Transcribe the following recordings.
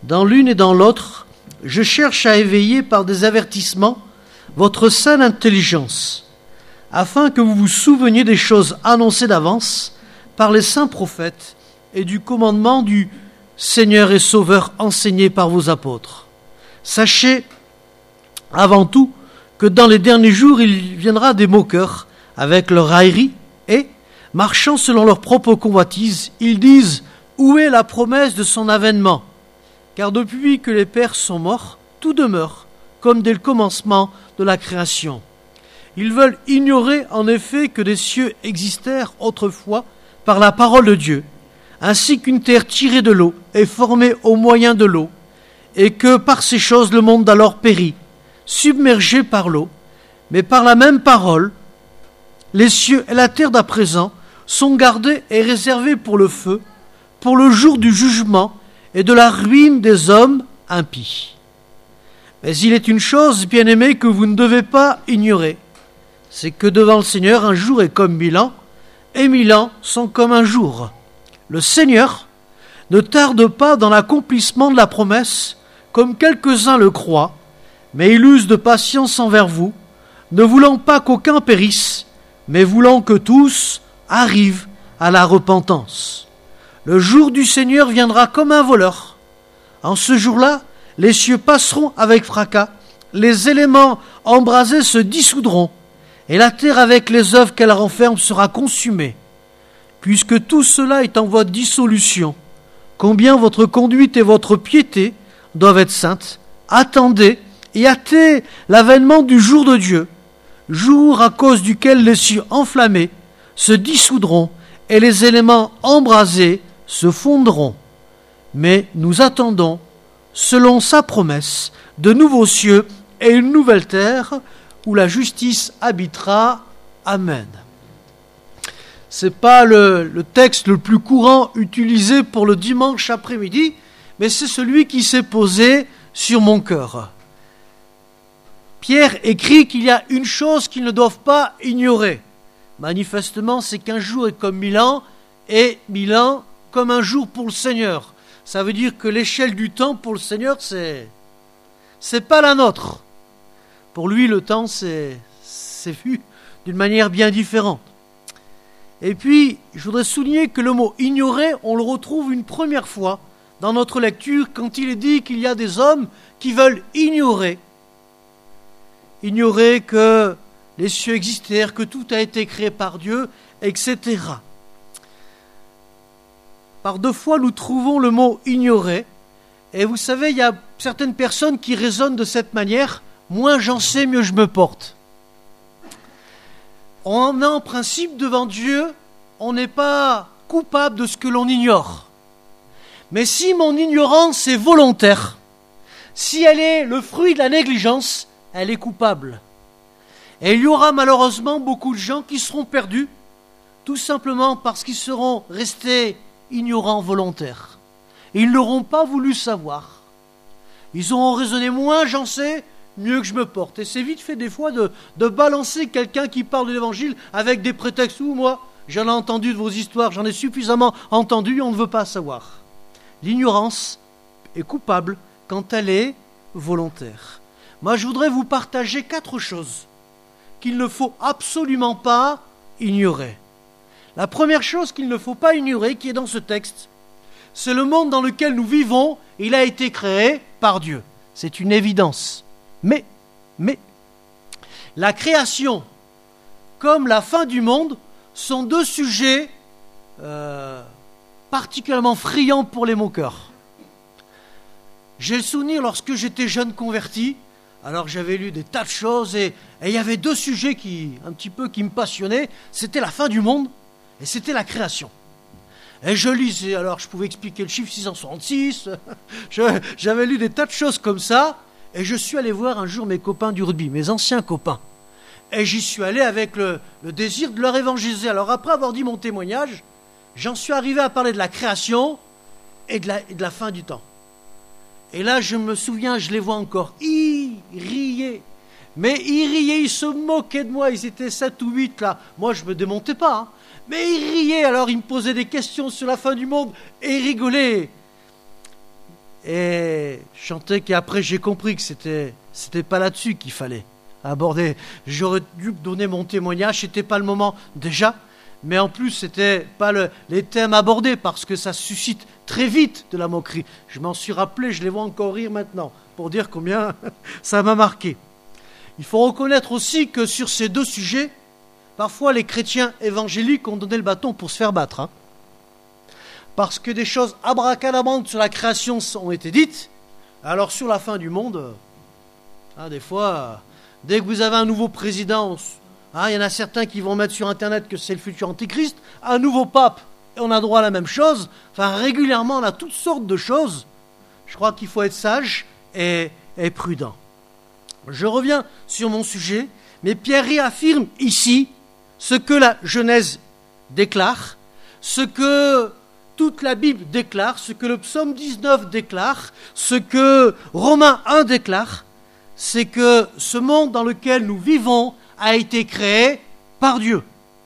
Dans l'une et dans l'autre, je cherche à éveiller par des avertissements votre saine intelligence, afin que vous vous souveniez des choses annoncées d'avance par les saints prophètes et du commandement du Seigneur et Sauveur enseigné par vos apôtres. Sachez avant tout que dans les derniers jours, il viendra des moqueurs avec leur raillerie et, marchant selon leur propre convoitise, ils disent « Où est la promesse de son avènement ?» Car depuis que les pères sont morts, tout demeure comme dès le commencement de la création. Ils veulent ignorer en effet que des cieux existèrent autrefois par la parole de Dieu, ainsi qu'une terre tirée de l'eau et formée au moyen de l'eau, et que par ces choses le monde d'alors périt, submergé par l'eau, mais par la même parole, les cieux et la terre d'à présent sont gardés et réservés pour le feu, pour le jour du jugement et de la ruine des hommes impies. Mais il est une chose, bien-aimés, que vous ne devez pas ignorer, c'est que devant le Seigneur, un jour est comme 1000 ans, et 1000 ans sont comme un jour. Le Seigneur ne tarde pas dans l'accomplissement de la promesse, comme quelques-uns le croient, mais il use de patience envers vous, ne voulant pas qu'aucun périsse, mais voulant que tous arrivent à la repentance. Le jour du Seigneur viendra comme un voleur. En ce jour-là, les cieux passeront avec fracas, les éléments embrasés se dissoudront, et la terre avec les œuvres qu'elle renferme sera consumée. Puisque tout cela est en voie de dissolution, combien votre conduite et votre piété doivent être saintes, attendez et hâtez l'avènement du jour de Dieu, jour à cause duquel les cieux enflammés se dissoudront et les éléments embrasés se fondront. Mais nous attendons, selon sa promesse, de nouveaux cieux et une nouvelle terre où la justice habitera. Amen. Ce n'est pas le texte le plus courant utilisé pour le dimanche après-midi, mais c'est celui qui s'est posé sur mon cœur. Pierre écrit qu'il y a une chose qu'ils ne doivent pas ignorer. Manifestement, c'est qu'un jour est comme 1000 ans, et 1000 ans comme un jour pour le Seigneur. Ça veut dire que l'échelle du temps pour le Seigneur, c'est pas la nôtre. Pour lui, le temps, c'est vu d'une manière bien différente. Et puis, je voudrais souligner que le mot « ignorer », on le retrouve une première fois dans notre lecture quand il est dit qu'il y a des hommes qui veulent ignorer que les cieux existèrent, que tout a été créé par Dieu, etc. Par 2 fois, nous trouvons le mot « ignorer ». Et vous savez, il y a certaines personnes qui raisonnent de cette manière « moins j'en sais, mieux je me porte ». On est en principe devant Dieu, on n'est pas coupable de ce que l'on ignore. Mais si mon ignorance est volontaire, si elle est le fruit de la négligence, elle est coupable. Et il y aura malheureusement beaucoup de gens qui seront perdus, tout simplement parce qu'ils seront restés ignorants volontaires. Ils n'auront pas voulu savoir. Ils auront raisonné moins j'en sais, mieux que je me porte. Et c'est vite fait des fois de balancer quelqu'un qui parle de l'évangile avec des prétextes où moi, j'en ai entendu de vos histoires, j'en ai suffisamment entendu et on ne veut pas savoir. L'ignorance est coupable quand elle est volontaire. Moi, je voudrais vous partager 4 choses qu'il ne faut absolument pas ignorer. La première chose qu'il ne faut pas ignorer, qui est dans ce texte, c'est le monde dans lequel nous vivons. Il a été créé par Dieu. C'est une évidence. Mais, la création comme la fin du monde sont 2 sujets particulièrement friands pour les moqueurs. J'ai le souvenir, lorsque j'étais jeune converti, alors j'avais lu des tas de choses et il y avait 2 sujets qui me passionnaient. C'était la fin du monde et c'était la création. Et je lisais, alors je pouvais expliquer le chiffre 666, j'avais lu des tas de choses comme ça, et je suis allé voir un jour mes copains du rugby, mes anciens copains. Et j'y suis allé avec le désir de leur évangéliser. Alors après avoir dit mon témoignage, j'en suis arrivé à parler de la création et de la fin du temps. Et là, je me souviens, je les vois encore, ils riaient. Mais ils riaient, ils se moquaient de moi, ils étaient 7 ou 8 là. Moi, je ne me démontais pas, hein. Mais ils riaient, alors ils me posaient des questions sur la fin du monde et ils rigolaient. Et je chantais qu'après j'ai compris que c'était pas là-dessus qu'il fallait aborder. J'aurais dû donner mon témoignage, c'était pas le moment déjà, mais en plus c'était pas les thèmes abordés parce que ça suscite très vite de la moquerie. Je m'en suis rappelé, je les vois encore rire maintenant pour dire combien ça m'a marqué. Il faut reconnaître aussi que sur ces deux sujets, parfois les chrétiens évangéliques ont donné le bâton pour se faire battre. Parce que des choses abracadabrantes sur la création ont été dites, alors sur la fin du monde, des fois, dès que vous avez un nouveau président, il y en a certains qui vont mettre sur Internet que c'est le futur antéchrist, un nouveau pape, et on a droit à la même chose. Enfin, régulièrement, on a toutes sortes de choses. Je crois qu'il faut être sage et prudent. Je reviens sur mon sujet, mais Pierre réaffirme ici ce que la Genèse déclare, ce que toute la Bible déclare, ce que le psaume 19 déclare, ce que Romains 1 déclare, c'est que ce monde dans lequel nous vivons a été créé par Dieu.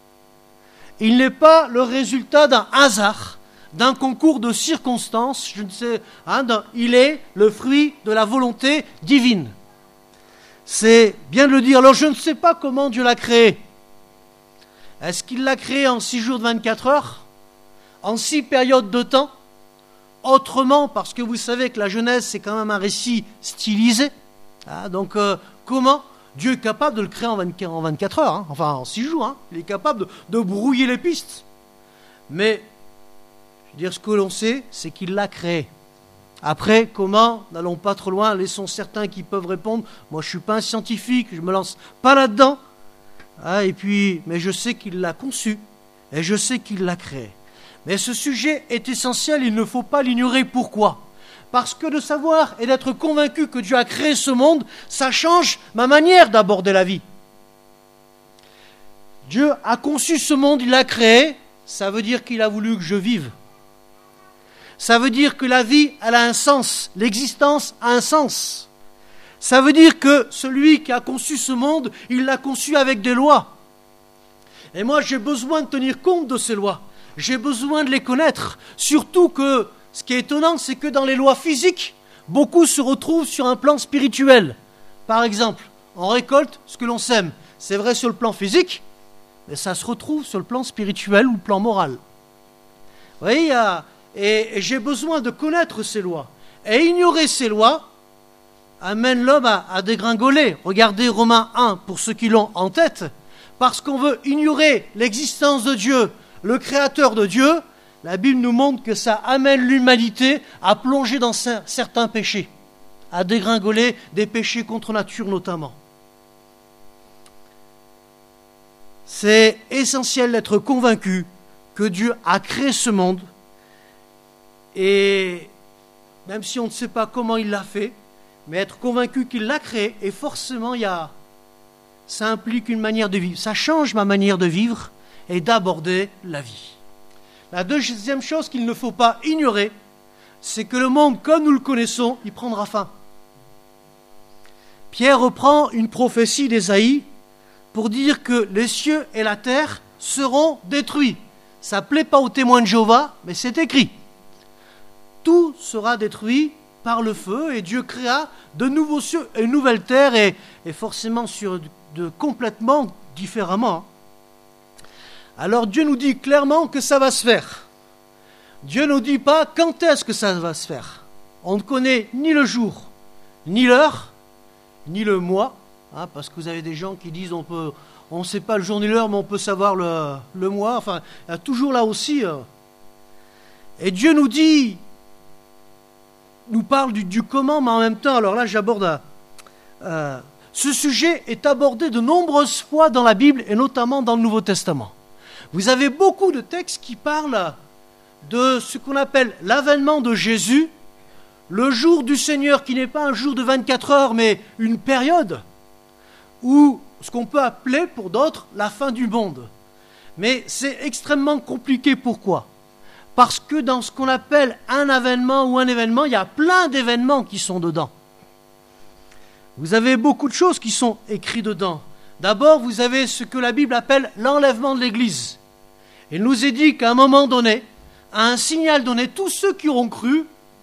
Il n'est pas le résultat d'un hasard, d'un concours de circonstances, je ne sais, il est le fruit de la volonté divine. C'est bien de le dire. Alors je ne sais pas comment Dieu l'a créé. Est-ce qu'il l'a créé en 6 jours de 24 heures ? En 6 périodes de temps, autrement, parce que vous savez que la Genèse, c'est quand même un récit stylisé. Donc, comment Dieu est capable de le créer en 24 heures, enfin en 6 jours. Il est capable de brouiller les pistes. Mais, je veux dire, ce que l'on sait, c'est qu'il l'a créé. Après, comment ? N'allons pas trop loin, laissons certains qui peuvent répondre. Moi, je ne suis pas un scientifique, je ne me lance pas là-dedans. Mais je sais qu'il l'a conçu, et je sais qu'il l'a créé. Mais ce sujet est essentiel, il ne faut pas l'ignorer. Pourquoi ? Parce que de savoir et d'être convaincu que Dieu a créé ce monde, ça change ma manière d'aborder la vie. Dieu a conçu ce monde, il l'a créé, ça veut dire qu'il a voulu que je vive. Ça veut dire que la vie, elle a un sens, l'existence a un sens. Ça veut dire que celui qui a conçu ce monde, il l'a conçu avec des lois. Et moi, j'ai besoin de tenir compte de ces lois. J'ai besoin de les connaître. Surtout que, ce qui est étonnant, c'est que dans les lois physiques, beaucoup se retrouvent sur un plan spirituel. Par exemple, on récolte ce que l'on sème. C'est vrai sur le plan physique, mais ça se retrouve sur le plan spirituel ou le plan moral. Vous voyez, et j'ai besoin de connaître ces lois. Et ignorer ces lois amène l'homme à dégringoler. Regardez Romains 1, pour ceux qui l'ont en tête. Parce qu'on veut ignorer l'existence de Dieu, le créateur de Dieu, la Bible nous montre que ça amène l'humanité à plonger dans certains péchés, à dégringoler des péchés contre nature notamment. C'est essentiel d'être convaincu que Dieu a créé ce monde, et même si on ne sait pas comment il l'a fait, mais être convaincu qu'il l'a créé, et forcément ça implique une manière de vivre. Ça change ma manière de vivre et d'aborder la vie. La deuxième chose qu'il ne faut pas ignorer, c'est que le monde, comme nous le connaissons, il prendra fin. Pierre reprend une prophétie d'Ésaïe pour dire que les cieux et la terre seront détruits. Ça ne plaît pas aux témoins de Jéhovah, mais c'est écrit. Tout sera détruit par le feu, et Dieu créa de nouveaux cieux et une nouvelle terre, et forcément complètement différemment. Alors Dieu nous dit clairement que ça va se faire. Dieu ne nous dit pas quand est-ce que ça va se faire. On ne connaît ni le jour, ni l'heure, ni le mois, parce que vous avez des gens qui disent on ne sait pas le jour ni l'heure, mais on peut savoir le mois. Enfin, il y a toujours là aussi. Et Dieu nous parle du comment, mais en même temps, alors là j'aborde ce sujet est abordé de nombreuses fois dans la Bible, et notamment dans le Nouveau Testament. Vous avez beaucoup de textes qui parlent de ce qu'on appelle l'avènement de Jésus, le jour du Seigneur qui n'est pas un jour de 24 heures, mais une période, ou ce qu'on peut appeler pour d'autres la fin du monde. Mais c'est extrêmement compliqué. Pourquoi ? Parce que dans ce qu'on appelle un avènement ou un événement, il y a plein d'événements qui sont dedans. Vous avez beaucoup de choses qui sont écrites dedans. D'abord, vous avez ce que la Bible appelle l'enlèvement de l'Église. Il nous est dit qu'à un moment donné, à un signal donné, tous ceux qui auront cru,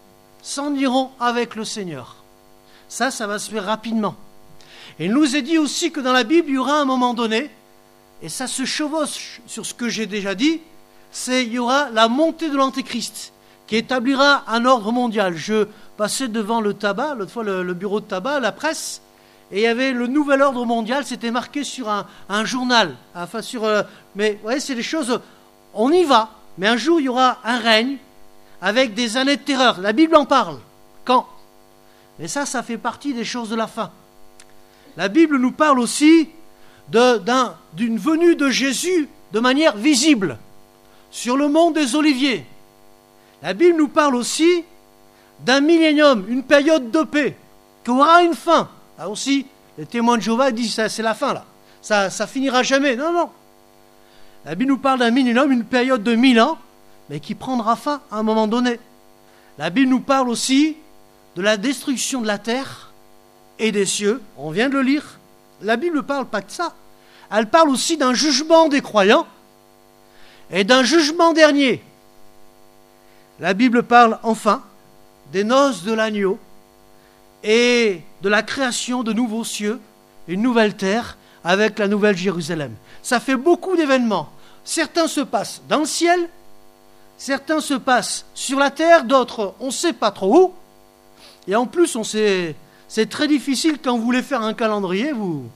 s'en iront avec le Seigneur. Ça va se faire rapidement. Et il nous est dit aussi que dans la Bible, il y aura un moment donné, et ça se chevauche sur ce que j'ai déjà dit, il y aura la montée de l'Antéchrist, qui établira un ordre mondial. Je passais devant le tabac, l'autre fois le bureau de tabac, la presse, et il y avait le nouvel ordre mondial, c'était marqué sur un journal. Enfin, mais vous voyez, c'est des choses, on y va, mais un jour il y aura un règne avec des années de terreur. La Bible en parle. Quand ? Mais ça fait partie des choses de la fin. La Bible nous parle aussi d'une venue de Jésus de manière visible sur le mont des Oliviers. La Bible nous parle aussi d'un millénium, une période de paix, qui aura une fin. Là aussi, les témoins de Jéhovah disent ça, c'est la fin là. Ça finira jamais. Non, non. La Bible nous parle d'un millénium, une période de 1000 ans, mais qui prendra fin à un moment donné. La Bible nous parle aussi de la destruction de la terre et des cieux. On vient de le lire. La Bible ne parle pas que ça. Elle parle aussi d'un jugement des croyants et d'un jugement dernier. La Bible parle enfin des noces de l'agneau et de la création de nouveaux cieux, une nouvelle terre avec la nouvelle Jérusalem. Ça fait beaucoup d'événements. Certains se passent dans le ciel, certains se passent sur la terre, d'autres on ne sait pas trop où. Et en plus, c'est très difficile quand vous voulez faire un calendrier, vous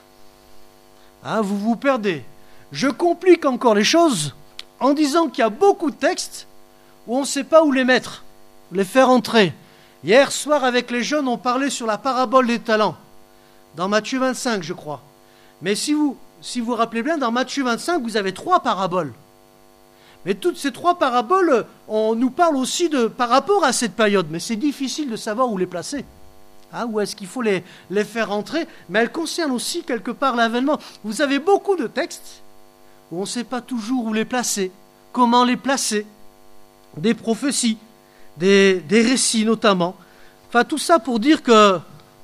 vous perdez. Je complique encore les choses en disant qu'il y a beaucoup de textes où on ne sait pas où les mettre, les faire entrer. Hier soir, avec les jeunes, on parlait sur la parabole des talents, dans Matthieu 25, je crois. Mais si vous vous rappelez bien, dans Matthieu 25, vous avez 3 paraboles. Mais toutes ces 3 paraboles, on nous parle aussi par rapport à cette période. Mais c'est difficile de savoir où les placer. Où est-ce qu'il faut les faire entrer? Mais elles concernent aussi quelque part l'avènement. Vous avez beaucoup de textes où on ne sait pas toujours où les placer, comment les placer. Des prophéties, des récits notamment. Enfin, tout ça pour dire que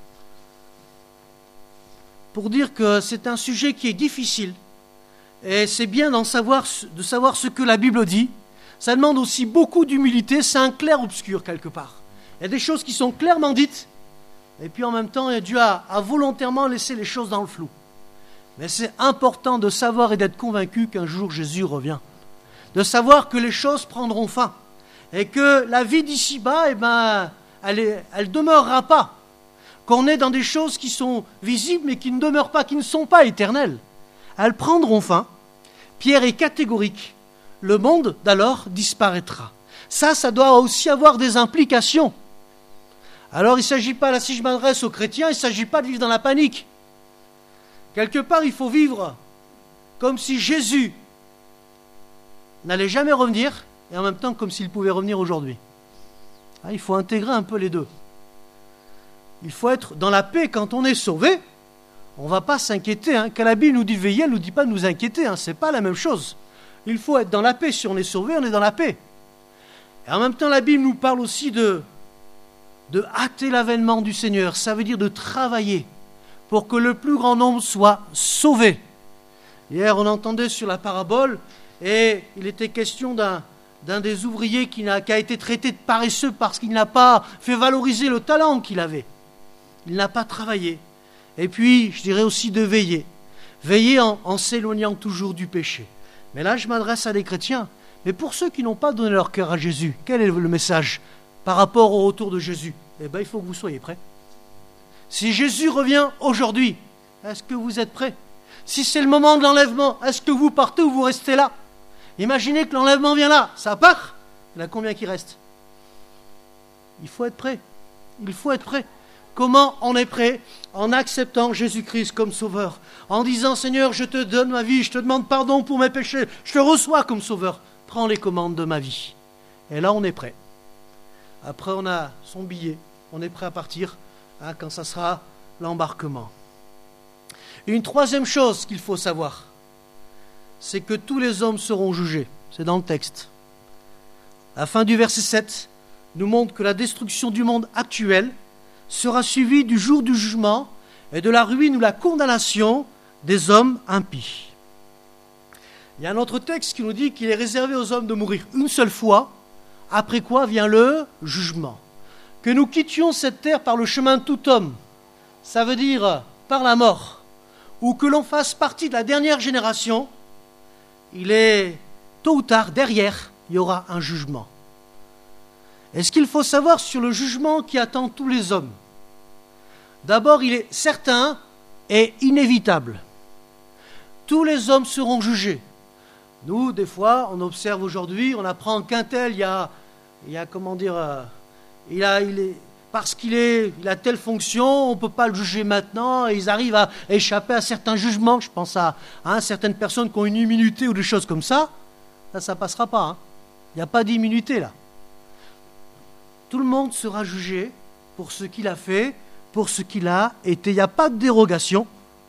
c'est un sujet qui est difficile. Et c'est bien de savoir ce que la Bible dit. Ça demande aussi beaucoup d'humilité. C'est un clair-obscur quelque part. Il y a des choses qui sont clairement dites. Et puis en même temps, Dieu a volontairement laissé les choses dans le flou. Mais c'est important de savoir et d'être convaincu qu'un jour Jésus revient. De savoir que les choses prendront fin. Et que la vie d'ici-bas, elle demeurera pas. Qu'on est dans des choses qui sont visibles mais qui ne demeurent pas, qui ne sont pas éternelles. Elles prendront fin. Pierre est catégorique. Le monde d'alors disparaîtra. Ça doit aussi avoir des implications. Alors il ne s'agit pas, là si je m'adresse aux chrétiens, il ne s'agit pas de vivre dans la panique. Quelque part, il faut vivre comme si Jésus n'allait jamais revenir, et en même temps comme s'il pouvait revenir aujourd'hui. Il faut intégrer un peu les deux. Il faut être dans la paix quand on est sauvé. On ne va pas s'inquiéter. Quand la Bible nous dit veiller, elle ne nous dit pas de nous inquiéter. Ce n'est pas la même chose. Il faut être dans la paix. Si on est sauvé, on est dans la paix. Et en même temps, la Bible nous parle aussi de hâter l'avènement du Seigneur. Ça veut dire de travailler pour que le plus grand nombre soit sauvé. Hier, on entendait sur la parabole, et il était question d'un des ouvriers qui a été traité de paresseux parce qu'il n'a pas fait valoriser le talent qu'il avait. Il n'a pas travaillé. Et puis, je dirais aussi de veiller. Veiller en s'éloignant toujours du péché. Mais là, je m'adresse à des chrétiens. Mais pour ceux qui n'ont pas donné leur cœur à Jésus, quel est le message par rapport au retour de Jésus? Il faut que vous soyez prêts. Si Jésus revient aujourd'hui, est-ce que vous êtes prêts? Si c'est le moment de l'enlèvement, est-ce que vous partez ou vous restez là? Imaginez que l'enlèvement vient là, ça part. Il y en a combien qui restent? Il faut être prêt. Il faut être prêt. Comment on est prêt? En acceptant Jésus-Christ comme sauveur. En disant, Seigneur, je te donne ma vie, je te demande pardon pour mes péchés, je te reçois comme sauveur. Prends les commandes de ma vie. Et là, on est prêt. Après, on a son billet. On est prêt à partir quand ça sera l'embarquement. Une troisième chose qu'il faut savoir, c'est que tous les hommes seront jugés. C'est dans le texte. La fin du verset 7 nous montre que la destruction du monde actuel sera suivie du jour du jugement et de la ruine ou la condamnation des hommes impies. Il y a un autre texte qui nous dit qu'il est réservé aux hommes de mourir une seule fois, après quoi vient le jugement. que nous quittions cette terre par le chemin de tout homme, ça veut dire par la mort, ou que l'on fasse partie de la dernière génération, il est tôt ou tard, derrière, il y aura un jugement. Et ce qu'il faut savoir sur le jugement qui attend tous les hommes, d'abord, il est certain et inévitable. Tous les hommes seront jugés. Nous, des fois, on observe aujourd'hui, on apprend qu'un tel, parce qu'il a telle fonction, on ne peut pas le juger maintenant, et ils arrivent à échapper à certains jugements. Je pense à certaines personnes qui ont une immunité ou des choses comme ça. Ça ne passera pas. Hein. Il n'y a pas d'immunité là. Tout le monde sera jugé pour ce qu'il a fait, pour ce qu'il a été. Il n'y a pas de dérogation.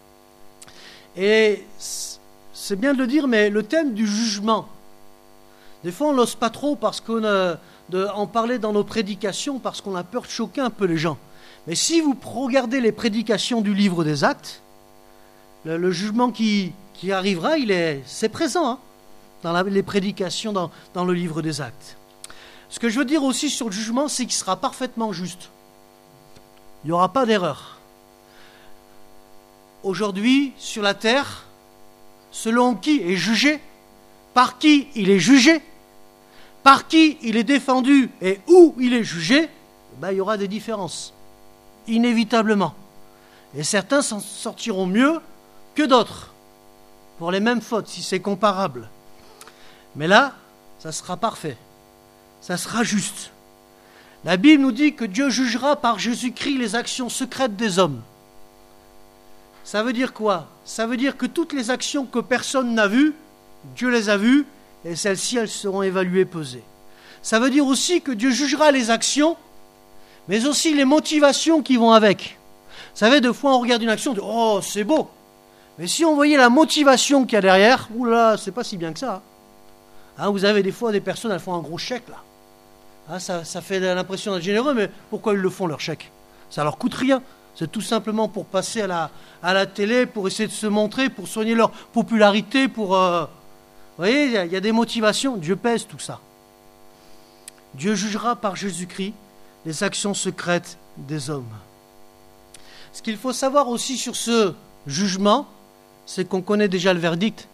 Et c'est bien de le dire, mais le thème du jugement, des fois on n'ose pas trop parce en parler dans nos prédications, parce qu'on a peur de choquer un peu les gens. Mais si vous regardez les prédications du livre des Actes, le jugement qui arrivera, c'est présent hein, dans les prédications dans le livre des Actes. Ce que je veux dire aussi sur le jugement, c'est qu'il sera parfaitement juste. Il n'y aura pas d'erreur. Aujourd'hui, sur la terre, selon qui est jugé, par qui il est jugé, par qui il est défendu et où il est jugé, il y aura des différences, inévitablement. Et certains s'en sortiront mieux que d'autres, pour les mêmes fautes, si c'est comparable. Mais là, ça sera parfait. Ça sera juste. La Bible nous dit que Dieu jugera par Jésus-Christ les actions secrètes des hommes. Ça veut dire quoi? Ça veut dire que toutes les actions que personne n'a vues, Dieu les a vues, et celles-ci, elles seront évaluées, pesées. Ça veut dire aussi que Dieu jugera les actions, mais aussi les motivations qui vont avec. Vous savez, des fois, on regarde une action, on dit « Oh, c'est beau !» Mais si on voyait la motivation qu'il y a derrière, oula, c'est pas si bien que ça. Hein, vous avez des fois des personnes, elles font un gros chèque, là. Hein, ça fait l'impression d'être généreux, mais pourquoi ils le font, leur chèque? Ça leur coûte rien. C'est tout simplement pour passer à la télé, pour essayer de se montrer, pour soigner leur popularité, Vous voyez, il y a des motivations. Dieu pèse tout ça. Dieu jugera par Jésus-Christ les actions secrètes des hommes. Ce qu'il faut savoir aussi sur ce jugement, c'est qu'on connaît déjà le verdict.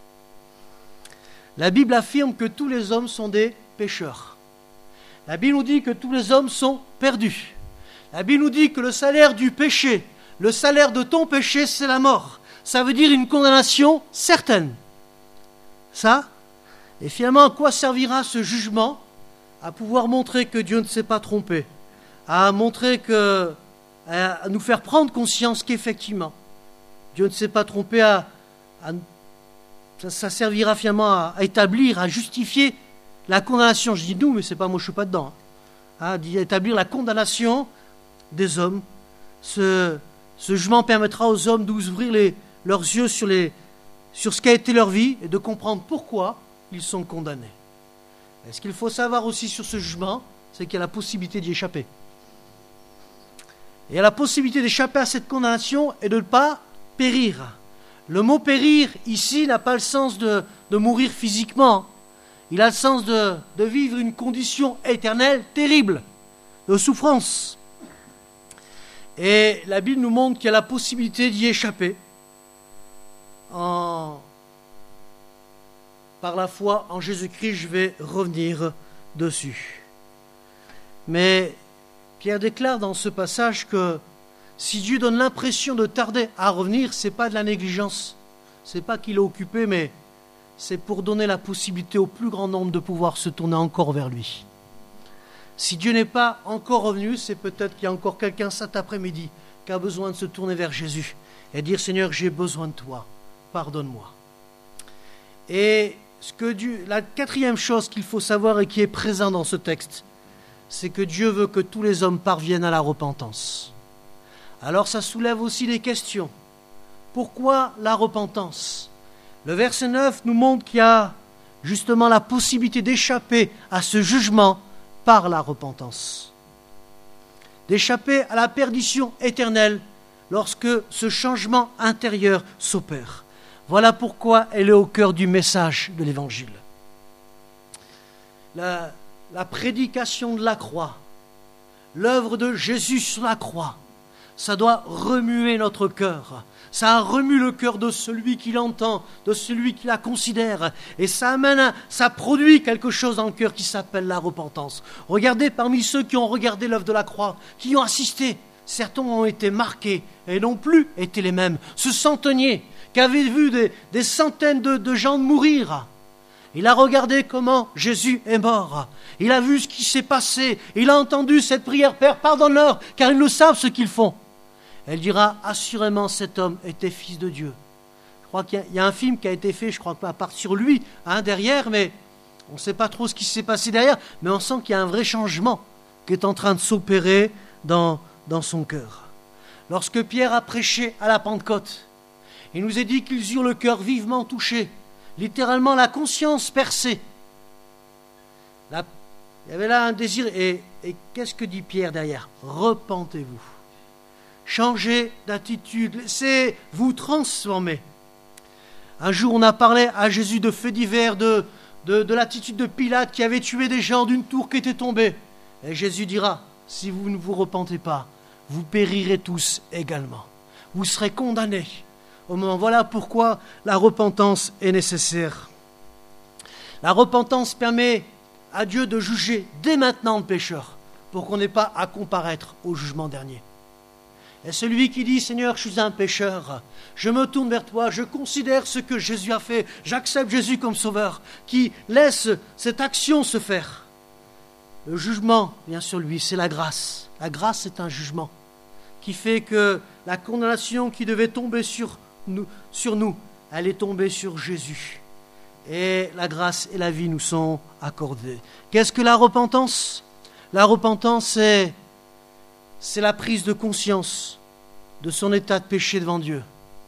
La Bible affirme que tous les hommes sont des pécheurs. La Bible nous dit que tous les hommes sont perdus. La Bible nous dit que le salaire du péché, le salaire de ton péché, c'est la mort. Ça veut dire une condamnation certaine. Ça, et finalement, à quoi servira ce jugement? À pouvoir montrer que Dieu ne s'est pas trompé, à nous faire prendre conscience qu'effectivement, Dieu ne s'est pas trompé, ça servira finalement à établir, à justifier la condamnation. Je dis nous, mais c'est pas moi, je ne suis pas dedans. À établir la condamnation des hommes. Ce jugement permettra aux hommes d'ouvrir leurs yeux sur ce qu'a été leur vie et de comprendre pourquoi ils sont condamnés. Et ce qu'il faut savoir aussi sur ce jugement, c'est qu'il y a la possibilité d'y échapper. Et il y a la possibilité d'échapper à cette condamnation et de ne pas périr. Le mot périr, ici, n'a pas le sens de mourir physiquement. Il a le sens de vivre une condition éternelle terrible, de souffrance. Et la Bible nous montre qu'il y a la possibilité d'y échapper par la foi en Jésus-Christ. Je vais revenir dessus. Mais Pierre déclare dans ce passage que si Dieu donne l'impression de tarder à revenir, ce n'est pas de la négligence. Ce n'est pas qu'il est occupé, mais c'est pour donner la possibilité au plus grand nombre de pouvoir se tourner encore vers lui. Si Dieu n'est pas encore revenu, c'est peut-être qu'il y a encore quelqu'un cet après-midi qui a besoin de se tourner vers Jésus et dire « Seigneur, j'ai besoin de toi, pardonne-moi ». Et la quatrième chose qu'il faut savoir et qui est présente dans ce texte, c'est que Dieu veut que tous les hommes parviennent à la repentance. Alors ça soulève aussi des questions. Pourquoi la repentance? Le verset 9 nous montre qu'il y a justement la possibilité d'échapper à ce jugement par la repentance. D'échapper à la perdition éternelle lorsque ce changement intérieur s'opère. Voilà pourquoi elle est au cœur du message de l'Évangile. La prédication de la croix, l'œuvre de Jésus sur la croix, ça doit remuer notre cœur. Ça remue le cœur de celui qui l'entend, de celui qui la considère. Et ça produit quelque chose dans le cœur qui s'appelle la repentance. Regardez parmi ceux qui ont regardé l'œuvre de la croix, qui y ont assisté, certains ont été marqués et n'ont plus été les mêmes. Ce centenier qui avait vu des centaines de gens mourir, il a regardé comment Jésus est mort. Il a vu ce qui s'est passé. Il a entendu cette prière, Père, pardonne-leur, car ils ne savent ce qu'ils font. Elle dira, assurément, cet homme était fils de Dieu. Je crois qu'il y a un film qui a été fait, je crois, à part sur lui, derrière, mais on ne sait pas trop ce qui s'est passé derrière, mais on sent qu'il y a un vrai changement qui est en train de s'opérer dans son cœur. Lorsque Pierre a prêché à la Pentecôte, il nous est dit qu'ils eurent le cœur vivement touché, littéralement la conscience percée. Il y avait là un désir, et qu'est-ce que dit Pierre derrière? Repentez-vous. Changez d'attitude, laissez-vous transformer. Un jour, on a parlé à Jésus de faits divers, de l'attitude de Pilate qui avait tué des gens d'une tour qui était tombée. Et Jésus dira, si vous ne vous repentez pas, vous périrez tous également. Vous serez condamnés au moment. Voilà pourquoi la repentance est nécessaire. La repentance permet à Dieu de juger dès maintenant le pécheur, pour qu'on n'ait pas à comparaître au jugement dernier. Et celui qui dit, Seigneur, je suis un pécheur, je me tourne vers toi, je considère ce que Jésus a fait, j'accepte Jésus comme sauveur, qui laisse cette action se faire. Le jugement vient sur lui, c'est la grâce. La grâce est un jugement qui fait que la condamnation qui devait tomber sur nous, elle est tombée sur Jésus. Et la grâce et la vie nous sont accordées. Qu'est-ce que la repentance? La repentance, c'est la prise de conscience de son état de péché devant Dieu.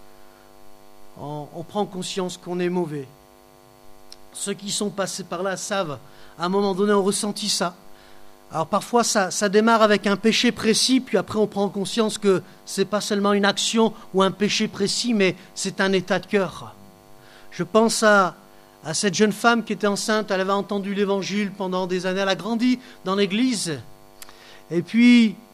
On prend conscience qu'on est mauvais. Ceux qui sont passés par là savent, à un moment donné, on ressentit ça. Alors parfois, ça démarre avec un péché précis, puis après on prend conscience que ce n'est pas seulement une action ou un péché précis, mais c'est un état de cœur. Je pense à cette jeune femme qui était enceinte, elle avait entendu l'évangile pendant des années, elle a grandi dans l'église. Et puis,